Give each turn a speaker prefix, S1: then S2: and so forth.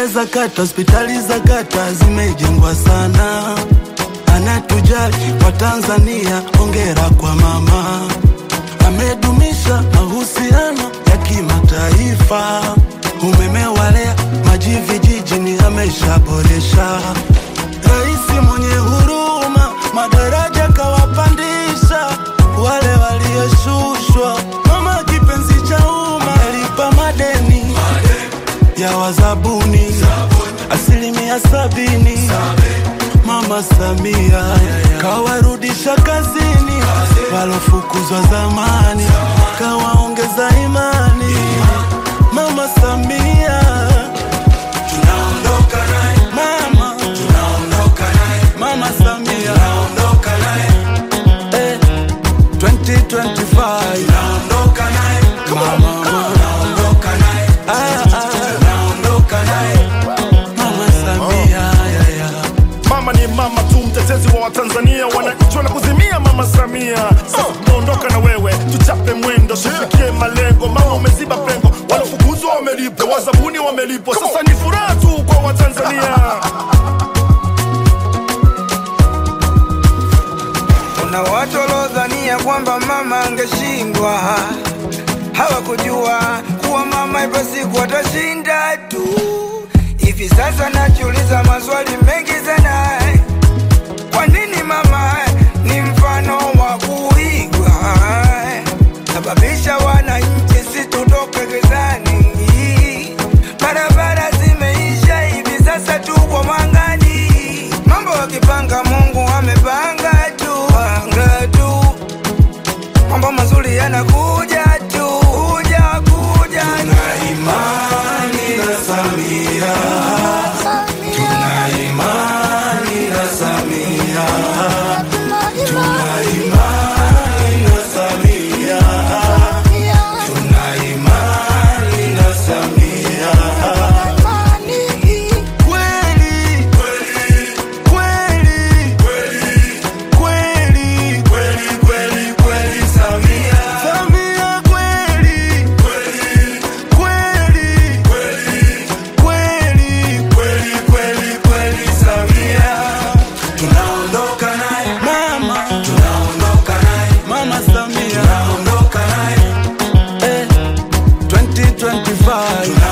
S1: shule za kata, hospitali za kata zimejengwa sana. Anatujali wa Tanzania, hongera kwa mama. Amedumisha mahusiano ya kimataifa. Umeme walea maji vijijini ameshaboresha. Raisi mwenye huruma, madaraja kawapandisha wale walioshushwa. Mama kipenzi cha umma, alipa madeni ya wazabuni 70%. Mama Samia kawarudisha kazini walofukuzwa zamani, kawaongeza imani. Mama Samia tunaondoka naye, mama tunaondoka naye, Mama Samia tunaondoka naye 2025 tunaondoka naye, mama tunaondoka naye, tunaondoka naye, Mama Samia.
S2: Mama ni mama tu, mtetezi wa Tanzania, wananchi wanakuzimia Mama Samia. Sasa tunaondoka na wewe, tuchape mwendo, tufikie malengo. Mama umeziba pengo, walofukuzwa wamelipwa, wazabuni wamelipwa. Sasa ni furaha tu kwa Watanzania.
S3: Kuna watu walodhania kwamba mama angeshindwa, hawakujua kuwa mama ipo siku atashinda tu. Hivi sasa najiuliza maswali mengi sana. Kwa nini mama ni mfano wa kuigwa? Sababisha wananchi situtoke gizani. Barabara zimeisha, hivi sasa tuko mwangani. Mambo wakipanga, Mungu amepanga tu, panga tu. Mambo mazuri yanakuja tu, kuja.
S1: Tuna imani na Samia, tuna imani na Samia, tuna imani na Samia, tuna imani na Samia. Kweli kweli kweli kweli kweli kweli Samia, Samia kweli kweli kweli Samia. Tunaondoka naye mama, tunaondoka naye Mama Samia, tunaondoka naye 2025.